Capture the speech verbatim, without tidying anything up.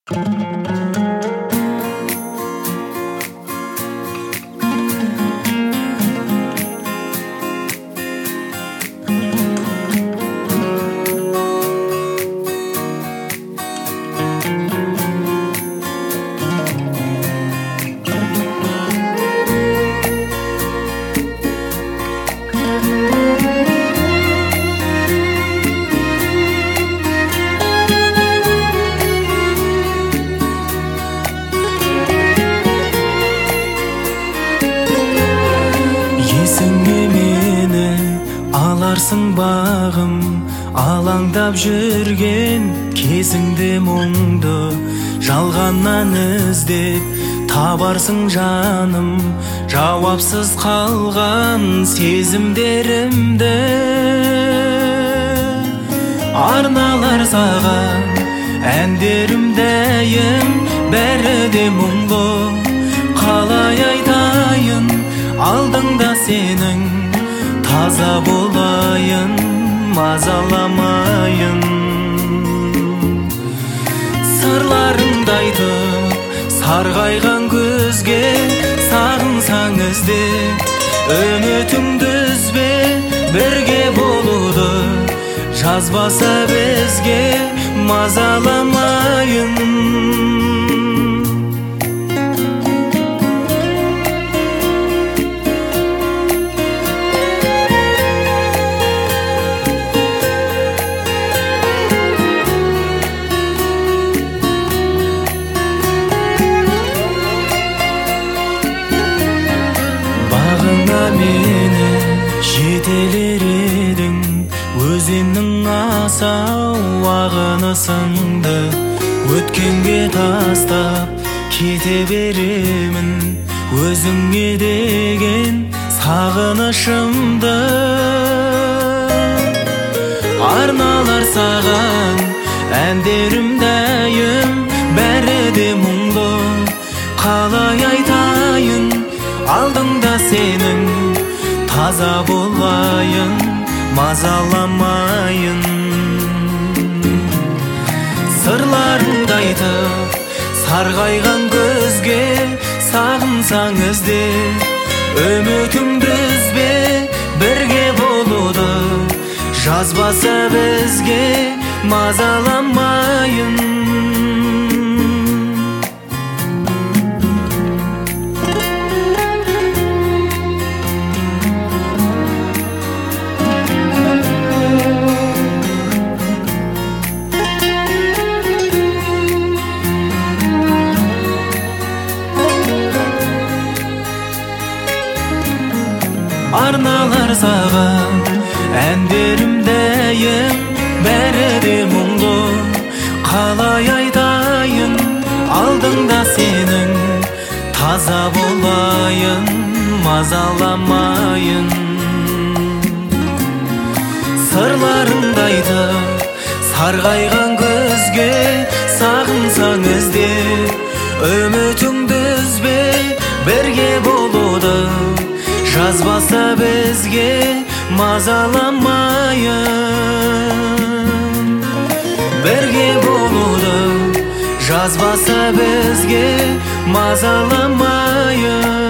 Есіңе мені аларсың бағым, алаңдап жүрген кезіңде мұңды жалғаннан іздеп табарсың жаным, жауапсыз қалған сезімдерімді арналар саған әндерім дәйім, бәрі де мұңлы. Қалай айтайын алдыңда сенің, таза болайын, мазаламайын. Сырларыңды айтып сарғайған көзге, сағынсаң ізде үмітіңді үзбе, бірге болуды жазбаса бізге, мазаламайын. Мені жетелер едің, өзеннің асау ағыны сынды, өткенге тастап кете беремін, өзіңе деген сағынышымды. Арналар саған әндерім дәйім, бәрі де мұңлы. Қалай айтайын алдыңда сенің, таза болайын, мазаламайын. Сырларыңды айтып сарғайған көзге, сағынсаң ізде үмітіңді үзбе, бірге болуды жазбаса бізге, мазаламайын. Арналар саған әндерім дәйім, бәрі де мұңлы. Қалай айтайын алдыңда сенің, таза болайын, мазаламайын. Сырларыңды айтып сарғайған көзге, сағынсаң ізде үмітіңді үзбе, бірге болуды жазбаса бізге, мазаламайын. Бірге болуды жазбаса бізге, мазаламайын.